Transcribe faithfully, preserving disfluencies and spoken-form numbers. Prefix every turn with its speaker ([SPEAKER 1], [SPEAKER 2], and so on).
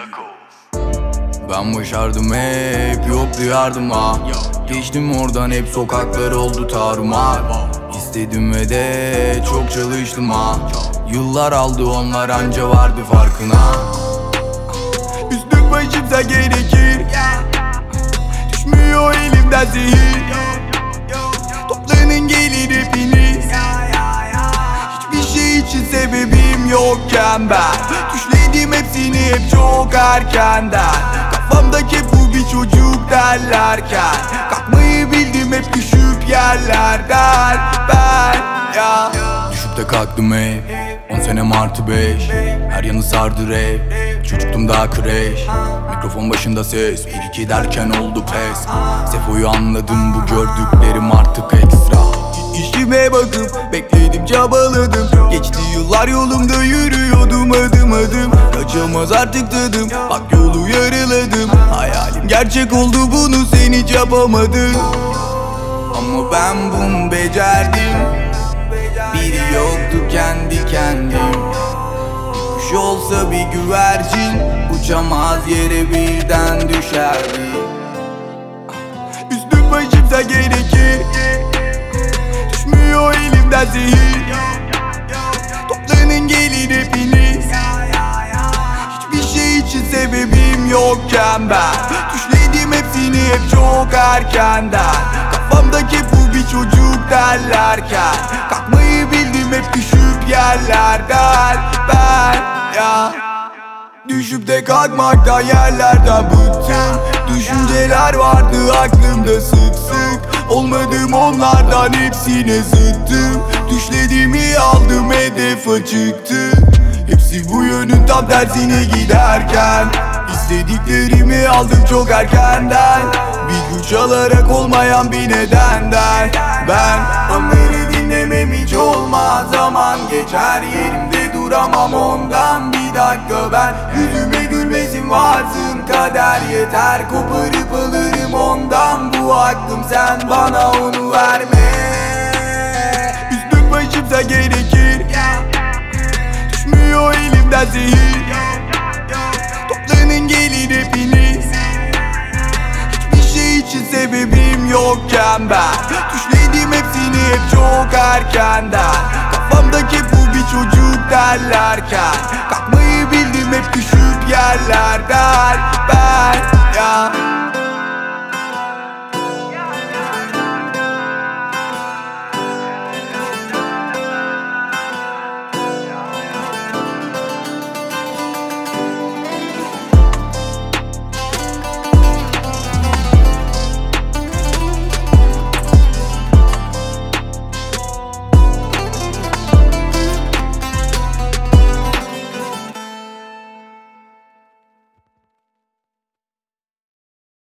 [SPEAKER 1] Ben başardım hep, yoktu yardıma. Geçtim oradan, hep sokaklar oldu tarumar. İstedim ve de çok çalıştım ha. Yıllar aldı, onlar anca vardı farkına. Üstüm başımsa gerekir, düşmüyor elimden zehir. Toplanın gelin hepiniz. Hiçbir şey için sebebim yokken ben düşledim hepsini hep çok erkenden. Kafamdaki bu bir çocuk derlerken kalkmayı bildim hep düşüp yerlerden ben ya. Düşüp de kalktım hep, on senem artı beş. Her yanı sardı rap, çocuktum daha kreş. Mikrofon başında ses, bir iki derken oldu pes. Sefo'yu anladım, bu gördüklerim artık ekstra. İşime bakıp bekledim, çabaladım. Geçti yıllar, yolumda yürüyordum adım adım. Kaçamaz artık tadım, bak yolu yarıladım. Hayalim gerçek oldu, bunu sen hiç yapamadın. Ama ben bunu becerdim. Biri yoktu, kendi kendim. Bir kuş olsa bir güvercin, uçamaz yere birden düşerdi. Üstüm başımsa gerekir, düşmüyor elimden zehir. Toplanın gelin hepiniz. Hiçbir şey için sebebim yokken ben düşledim hepsini hep çok erkenden. Kafamdaki bu bir çocuk derlerken kalkmayı bildim hep düşüp yerlerden ben ya. Düşüp de kalkmaktan, yerlerden bıktım. Düşünceler vardı aklımda sık sık. Olmadım onlardan, hepsine zıttım. Düşlediğimi aldım, hedef açıktı. Hepsi bu yönün tam tersine giderken İstediklerimi aldım çok erkenden. Bir güç alarak, olmayan bir nedenden. Ben onları dinlemem hiç olmaz. Zaman geçer, yerimde duramam ondan. Bir dakika, ben yüzüme gülmesin varsın kader yeter. Koparıp alırım ondan bu aklım, sen bana onu verme. Üstüm başımsa gerekir, düşmüyor elimden zehir. Toplanın gelin hepiniz. Hiçbir şey için sebebim yokken ben düşledim hepsini hep çok erkenden. Kafamdaki bu bir çocuk derlerken kalkmayı bildim hep düşüp yerlerden ben ya.